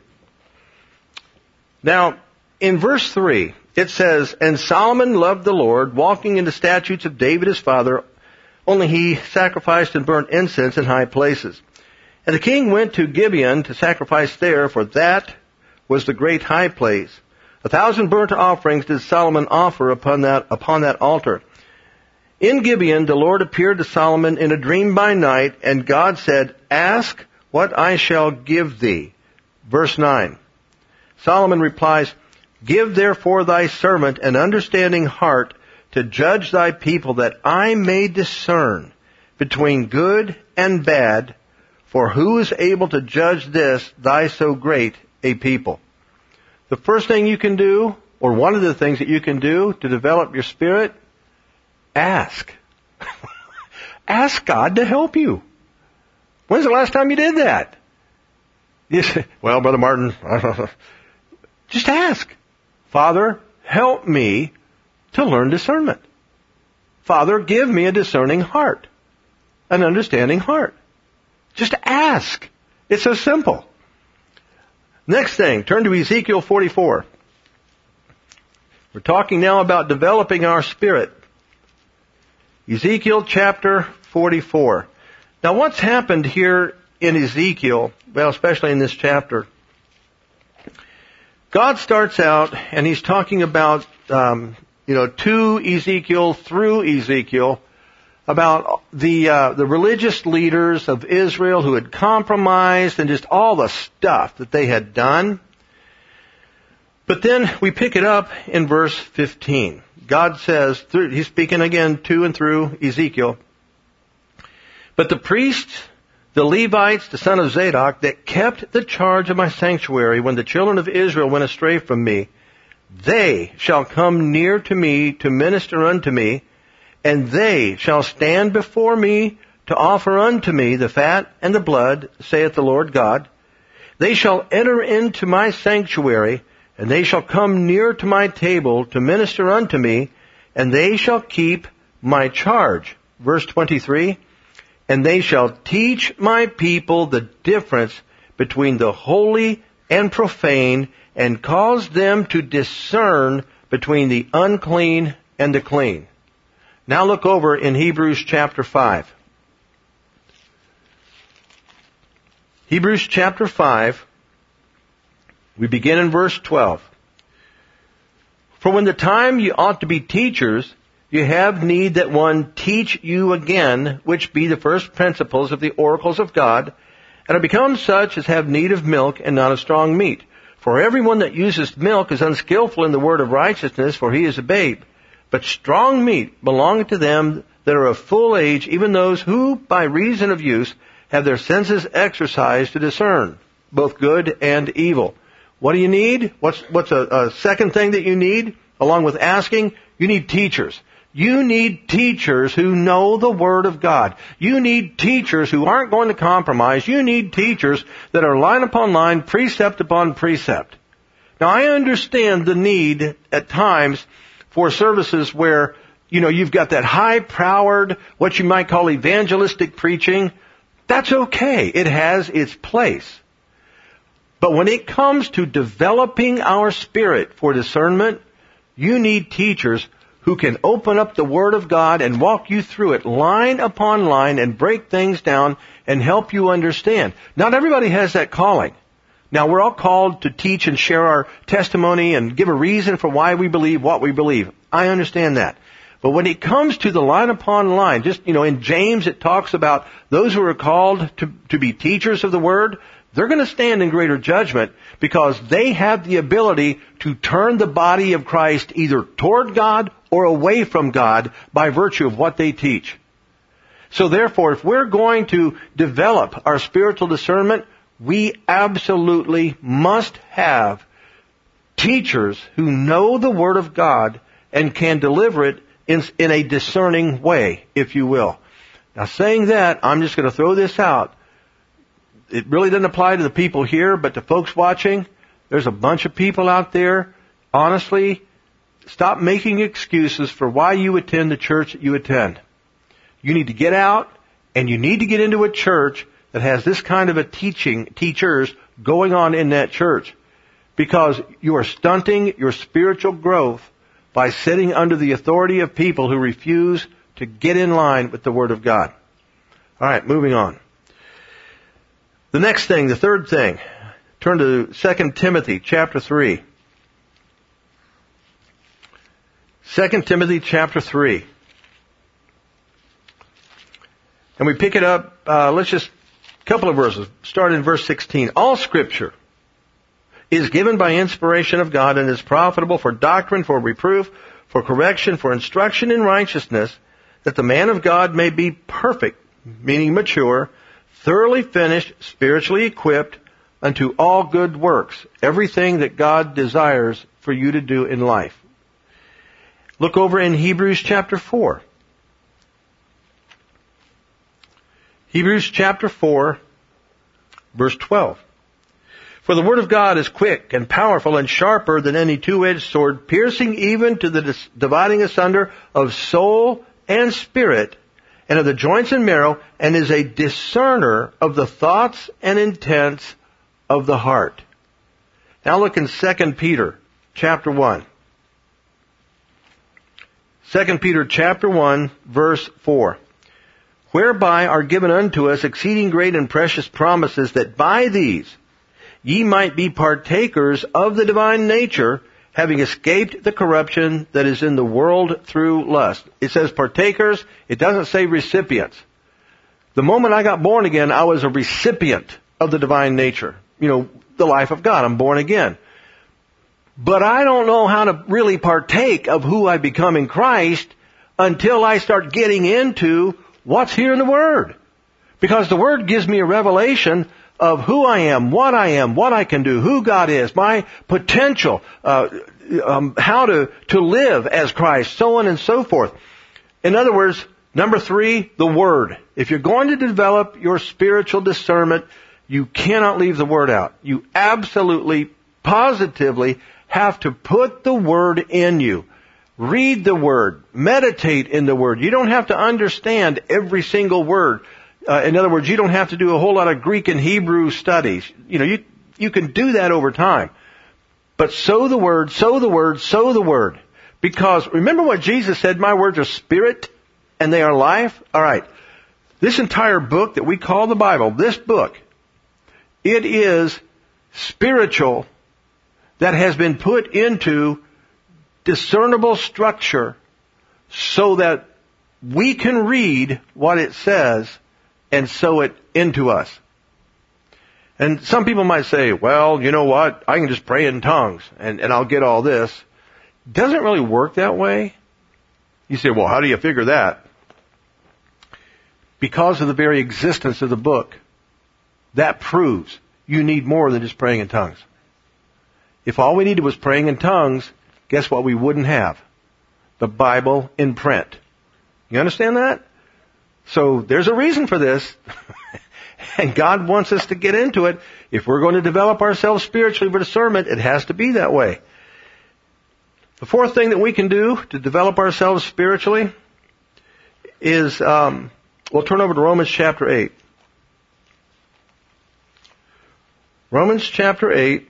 Now, in verse 3, it says, and Solomon loved the Lord, walking in the statutes of David his father, only he sacrificed and burnt incense in high places. And the king went to Gibeon to sacrifice there, for that was the great high place. 1,000 burnt offerings did Solomon offer upon that altar. In Gibeon the Lord appeared to Solomon in a dream by night, and God said, ask what I shall give thee. Verse 9. Solomon replies, give therefore thy servant an understanding heart to judge thy people, that I may discern between good and bad, for who is able to judge this, thy so great a people? The first thing you can do, or one of the things that you can do to develop your spirit, ask. Ask God to help you. When's the last time you did that? You say, well, Brother Martin, just ask. Father, help me to learn discernment. Father, give me a discerning heart, an understanding heart. Just ask. It's so simple. Next thing, turn to Ezekiel 44. We're talking now about developing our spirit. Ezekiel chapter 44. Now what's happened here in Ezekiel, well, especially in this chapter, God starts out and he's talking about, to Ezekiel, through Ezekiel, about the religious leaders of Israel who had compromised and just all the stuff that they had done. But then we pick it up in verse 15. God says, he's speaking again to and through Ezekiel, but the priests, the Levites, the son of Zadok, that kept the charge of my sanctuary when the children of Israel went astray from me, they shall come near to me to minister unto me, and they shall stand before me to offer unto me the fat and the blood, saith the Lord God. They shall enter into my sanctuary, and they shall come near to my table to minister unto me, and they shall keep my charge. Verse 23, and they shall teach my people the difference between the holy and profane, and cause them to discern between the unclean and the clean. Now look over in Hebrews chapter 5. Hebrews chapter 5, we begin in verse 12. For when the time you ought to be teachers, you have need that one teach you again, which be the first principles of the oracles of God, and are become such as have need of milk and not of strong meat. For everyone that uses milk is unskillful in the word of righteousness, for he is a babe. But strong meat belongeth to them that are of full age, even those who, by reason of use, have their senses exercised to discern both good and evil. What do you need? What's a second thing that you need, along with asking? You need teachers. You need teachers who know the Word of God. You need teachers who aren't going to compromise. You need teachers that are line upon line, precept upon precept. Now, I understand the need at times for services where, you've got that high-powered, what you might call evangelistic preaching. That's okay. It has its place. But when it comes to developing our spirit for discernment, you need teachers who can open up the Word of God and walk you through it line upon line and break things down and help you understand. Not everybody has that calling. Now, we're all called to teach and share our testimony and give a reason for why we believe what we believe. I understand that. But when it comes to the line upon line, just, in James it talks about those who are called to be teachers of the Word, they're going to stand in greater judgment because they have the ability to turn the body of Christ either toward God or away from God by virtue of what they teach. So therefore, if we're going to develop our spiritual discernment, we absolutely must have teachers who know the Word of God and can deliver it in a discerning way, if you will. Now, saying that, I'm just going to throw this out. It really doesn't apply to the people here, but to folks watching, there's a bunch of people out there. Honestly, stop making excuses for why you attend the church that you attend. You need to get out, and you need to get into a church that has this kind of teachers going on in that church. Because you are stunting your spiritual growth by sitting under the authority of people who refuse to get in line with the Word of God. All right, moving on. The next thing, the third thing, turn to 2 Timothy chapter 3. 2 Timothy chapter 3. And we pick it up, a couple of verses. Start in verse 16. All Scripture is given by inspiration of God and is profitable for doctrine, for reproof, for correction, for instruction in righteousness, that the man of God may be perfect, meaning mature, thoroughly finished, spiritually equipped unto all good works, everything that God desires for you to do in life. Look over in Hebrews chapter 4. Hebrews chapter 4, verse 12. For the Word of God is quick and powerful and sharper than any two-edged sword, piercing even to the dividing asunder of soul and spirit, and of the joints and marrow, and is a discerner of the thoughts and intents of the heart. Now look in 2 Peter chapter 1. 2 Peter chapter 1, verse 4. Whereby are given unto us exceeding great and precious promises, that by these ye might be partakers of the divine nature, having escaped the corruption that is in the world through lust. It says partakers, it doesn't say recipients. The moment I got born again, I was a recipient of the divine nature. The life of God. I'm born again. But I don't know how to really partake of who I become in Christ until I start getting into what's here in the Word. Because the Word gives me a revelation of who I am, what I can do, who God is, my potential, how to live as Christ, so on and so forth. In other words, number 3, the Word. If you're going to develop your spiritual discernment, you cannot leave the Word out. You absolutely, positively have to put the Word in you. Read the Word. Meditate in the Word. You don't have to understand every single word. In other words, you don't have to do a whole lot of Greek and Hebrew studies. You can do that over time. But sow the Word, sow the Word, sow the Word. Because remember what Jesus said, my words are spirit and they are life? All right. This entire book that we call the Bible, this book, it is spiritual that has been put into discernible structure so that we can read what it says and sow it into us. And some people might say, well, you know what? I can just pray in tongues and I'll get all this. It doesn't really work that way. You say, well, how do you figure that? Because of the very existence of the book. That proves you need more than just praying in tongues. If all we needed was praying in tongues, guess what we wouldn't have? The Bible in print. You understand that? So there's a reason for this. And God wants us to get into it. If we're going to develop ourselves spiritually for discernment, it has to be that way. The fourth thing that we can do to develop ourselves spiritually is, we'll turn over to Romans chapter 8. Romans chapter 8.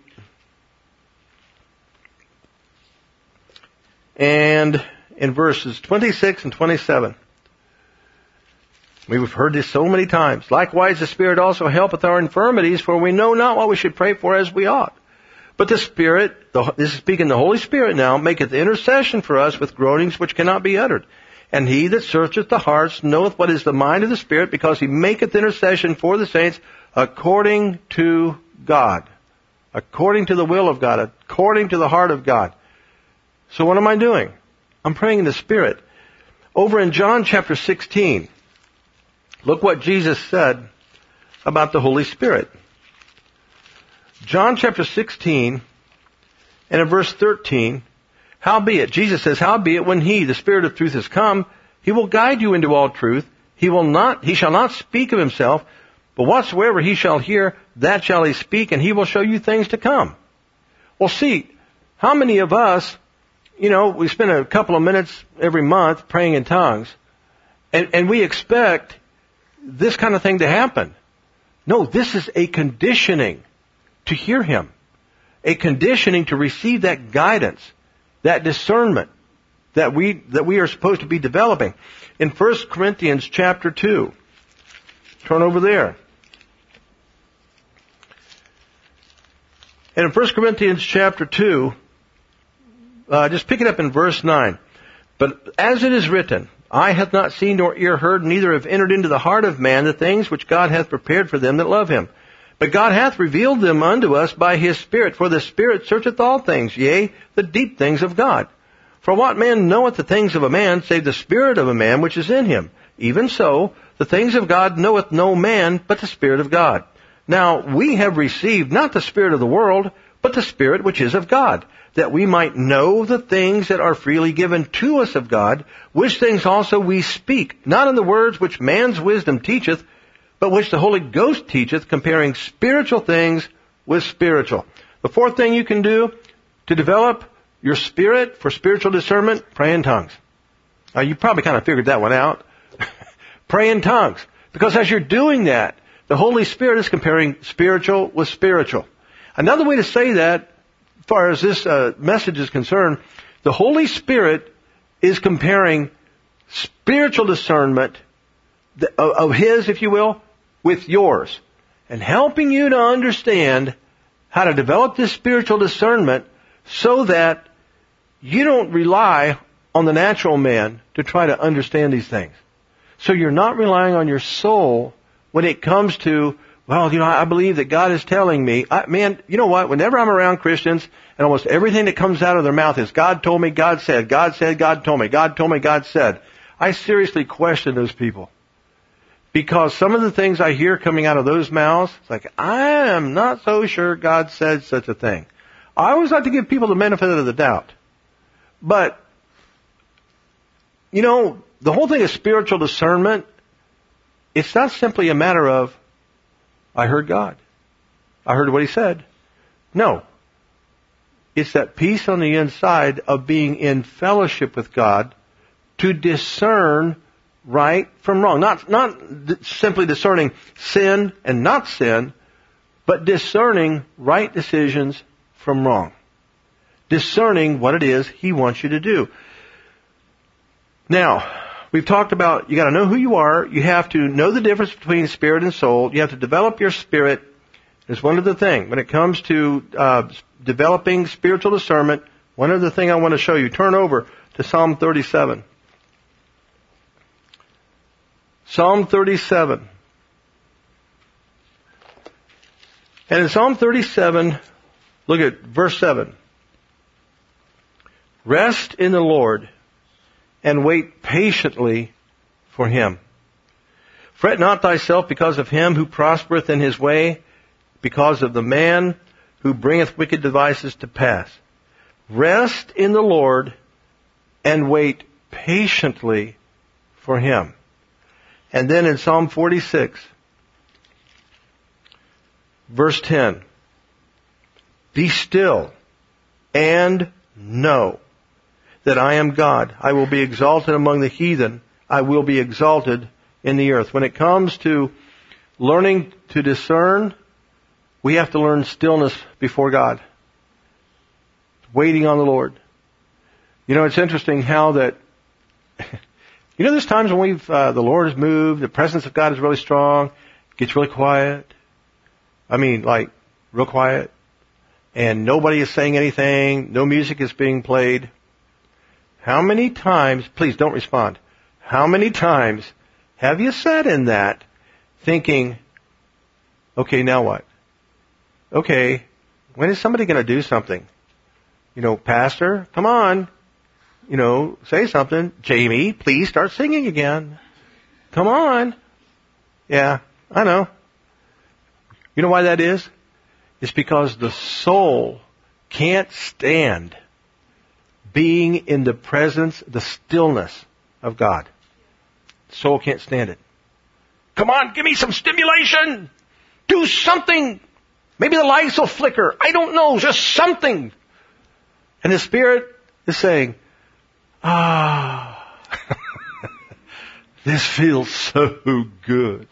And in verses 26 and 27. We've heard this so many times. Likewise, the Spirit also helpeth our infirmities, for we know not what we should pray for as we ought. But the Spirit, this is speaking the Holy Spirit now, maketh intercession for us with groanings which cannot be uttered. And he that searcheth the hearts knoweth what is the mind of the Spirit, because he maketh intercession for the saints according to God. According to the will of God. According to the heart of God. So what am I doing? I'm praying in the Spirit. Over in John chapter 16, look what Jesus said about the Holy Spirit. John chapter 16, and in verse 13, howbeit, Jesus says, howbeit when he, the Spirit of truth, is come, he will guide you into all truth. He shall not speak of himself, but whatsoever he shall hear, that shall he speak, and he will show you things to come. Well, see, how many of us, we spend a couple of minutes every month praying in tongues, and we expect this kind of thing to happen. No, this is a conditioning to hear him. A conditioning to receive that guidance, that discernment that we are supposed to be developing. In 1 Corinthians chapter 2, turn over there. And in 1 Corinthians chapter 2, just pick it up in verse 9. But as it is written, eye hath not seen nor ear heard, neither have entered into the heart of man the things which God hath prepared for them that love him. But God hath revealed them unto us by his Spirit, for the Spirit searcheth all things, yea, the deep things of God. For what man knoweth the things of a man, save the spirit of a man which is in him? Even so, the things of God knoweth no man, but the Spirit of God. Now, we have received not the spirit of the world, but the Spirit which is of God, that we might know the things that are freely given to us of God, which things also we speak, not in the words which man's wisdom teacheth, but which the Holy Ghost teacheth, comparing spiritual things with spiritual. The fourth thing you can do to develop your spirit for spiritual discernment, pray in tongues. You probably kind of figured that one out. Pray in tongues. Because as you're doing that, the Holy Spirit is comparing spiritual with spiritual. Another way to say that, as far as this message is concerned, the Holy Spirit is comparing spiritual discernment of his, if you will, with yours, and helping you to understand how to develop this spiritual discernment so that you don't rely on the natural man to try to understand these things. So you're not relying on your soul when it comes to, well, I believe that God is telling me. Man, you know what? Whenever I'm around Christians, and almost everything that comes out of their mouth is, God told me, God said, God said, God told me, God told me, God said. I seriously question those people. Because some of the things I hear coming out of those mouths, it's like, I am not so sure God said such a thing. I always like to give people the benefit of the doubt. But, the whole thing of spiritual discernment, it's not simply a matter of, I heard God. I heard what he said. No. It's that peace on the inside of being in fellowship with God to discern right from wrong. Not simply discerning sin and not sin, but discerning right decisions from wrong. Discerning what it is he wants you to do. Now, we've talked about you got to know who you are. You have to know the difference between spirit and soul. You have to develop your spirit. It's one other thing. When it comes to developing spiritual discernment, one other thing I want to show you. Turn over to Psalm 37. Psalm 37. And in Psalm 37, look at verse 7. Rest in the Lord and wait patiently for Him. Fret not thyself because of him who prospereth in his way, because of the man who bringeth wicked devices to pass. Rest in the Lord and wait patiently for Him. And then in Psalm 46, verse 10, be still and know that I am God. I will be exalted among the heathen. I will be exalted in the earth. When it comes to learning to discern, we have to learn stillness before God. Waiting on the Lord. You know, it's interesting how that, you know, there's times when the Lord has moved, the presence of God is really strong, it gets really quiet. I mean, like, real quiet. And nobody is saying anything, no music is being played. How many times, please don't respond, how many times have you sat in that thinking, okay, now what? Okay, when is somebody going to do something? You know, Pastor, come on. You know, say something. Jamie, please start singing again. Come on. Yeah, I know. You know why that is? It's because the soul can't stand being in the presence, the stillness of God. The soul can't stand it. Come on, give me some stimulation. Do something. Maybe the lights will flicker. I don't know, just something. And the Spirit is saying, this feels so good.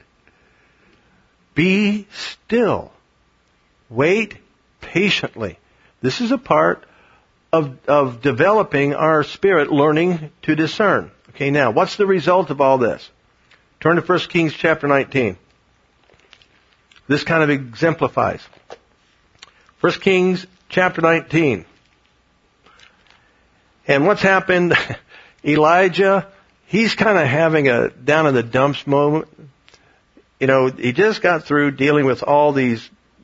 Be still. Wait patiently. This is a part of developing our spirit, learning to discern. Okay, now, what's the result of all this? Turn to 1 Kings chapter 19. This kind of exemplifies. 1 Kings chapter 19. And what's happened? Elijah, he's kind of having a down in the dumps moment. You know, he just got through dealing with all these,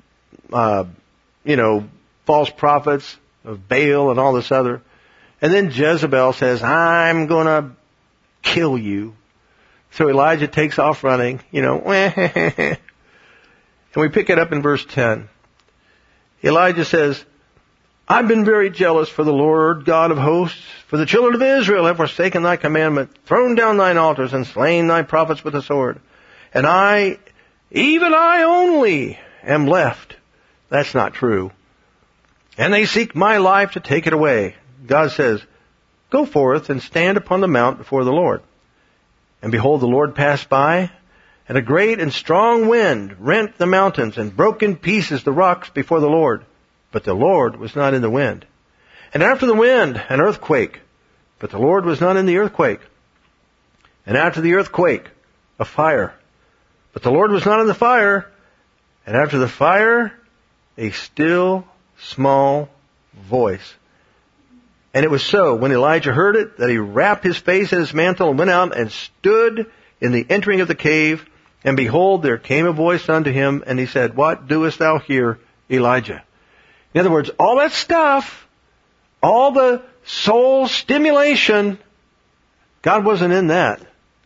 false prophets of Baal and all this other. And then Jezebel says, I'm going to kill you. So Elijah takes off running, and we pick it up in verse 10. Elijah says, I've been very jealous for the Lord God of hosts, for the children of Israel have forsaken thy commandment, thrown down thine altars, and slain thy prophets with the sword. And I, even I only, am left. That's not true. And they seek my life to take it away. God says, go forth and stand upon the mount before the Lord. And behold, the Lord passed by, and a great and strong wind rent the mountains and broke in pieces the rocks before the Lord. But the Lord was not in the wind. And after the wind, an earthquake. But the Lord was not in the earthquake. And after the earthquake, a fire. But the Lord was not in the fire. And after the fire, a still, small voice. And it was so, when Elijah heard it, that he wrapped his face in his mantle and went out and stood in the entering of the cave. And behold, there came a voice unto him, and he said, what doest thou here, Elijah? In other words, all that stuff, all the soul stimulation, God wasn't in that.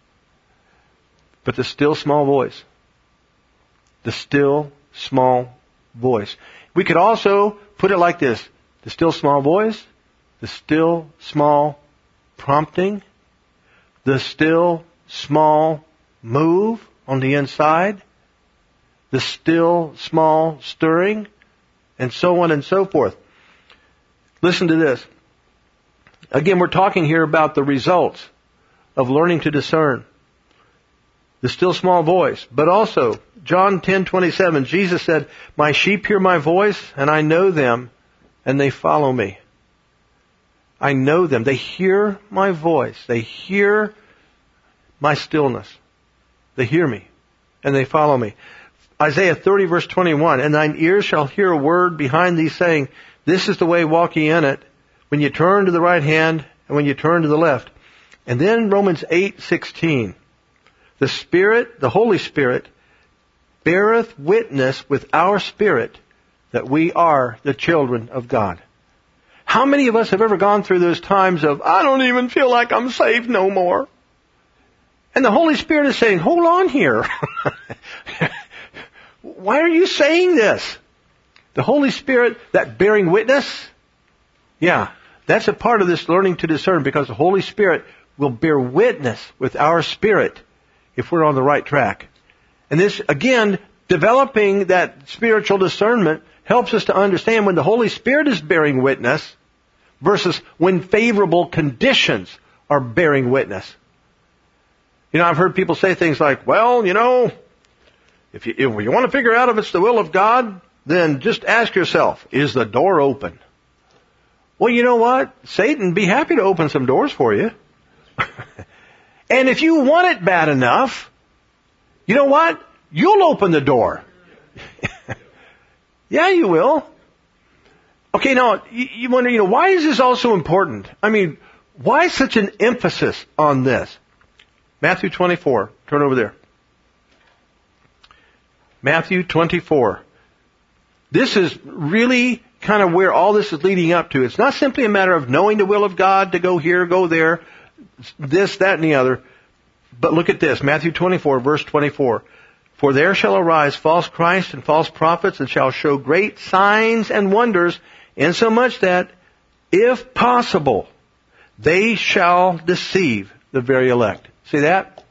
But the still small voice. The still small voice. We could also put it like this. The still small voice, the still small prompting, the still small move on the inside, the still small stirring, and so on and so forth. Listen to this. Again, we're talking here about the results of learning to discern. The still small voice. But also, John 10:27, Jesus said, my sheep hear my voice, and I know them, and they follow me. I know them. They hear my voice. They hear my stillness. They hear me, and they follow me. Isaiah 30 verse 21, and thine ears shall hear a word behind thee saying, this is the way, walk ye in it, when you turn to the right hand and when you turn to the left. And then Romans 8:16, the Spirit, the Holy Spirit, beareth witness with our spirit that we are the children of God. How many of us have ever gone through those times of, I don't even feel like I'm saved no more? And the Holy Spirit is saying, hold on here. Why are you saying this? The Holy Spirit, that bearing witness, yeah, that's a part of this learning to discern, because the Holy Spirit will bear witness with our spirit if we're on the right track. And this, again, developing that spiritual discernment helps us to understand when the Holy Spirit is bearing witness versus when favorable conditions are bearing witness. You know, I've heard people say things like, well, you know, if you want to figure out if it's the will of God, then just ask yourself, is the door open? Well, you know what? Satan be happy to open some doors for you. And if you want it bad enough, you know what? You'll open the door. Yeah, you will. Okay, now, you wonder, why is this also important? I mean, why such an emphasis on this? Matthew 24. Turn over there. Matthew 24. This is really kind of where all this is leading up to. It's not simply a matter of knowing the will of God to go here, go there, this, that, and the other. But look at this. Matthew 24, verse 24. For there shall arise false Christs and false prophets, and shall show great signs and wonders, insomuch that, if possible, they shall deceive the very elect. See that?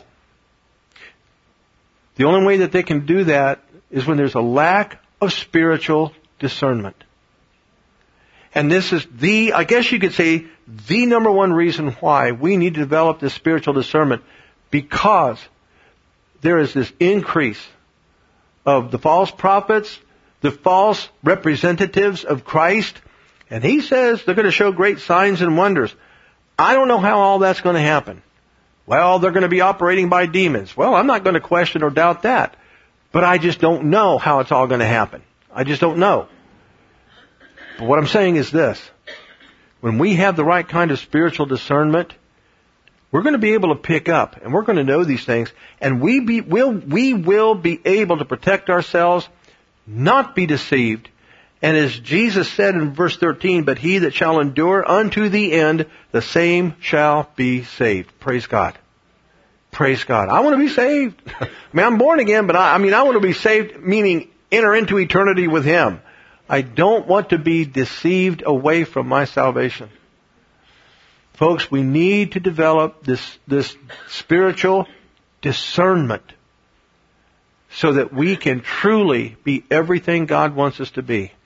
The only way that they can do that is when there's a lack of spiritual discernment. And this is I guess you could say, the number one reason why we need to develop this spiritual discernment, because there is this increase of the false prophets, the false representatives of Christ, and He says they're going to show great signs and wonders. I don't know how all that's going to happen. Well, they're going to be operating by demons. Well, I'm not going to question or doubt that. But I just don't know how it's all going to happen. I just don't know. But what I'm saying is this. When we have the right kind of spiritual discernment, we're going to be able to pick up, and we're going to know these things, and we will be able to protect ourselves, not be deceived. And as Jesus said in verse 13, but he that shall endure unto the end, the same shall be saved. Praise God. Praise God. I want to be saved. I mean, I'm born again, but I want to be saved, meaning enter into eternity with Him. I don't want to be deceived away from my salvation. Folks, we need to develop this spiritual discernment so that we can truly be everything God wants us to be.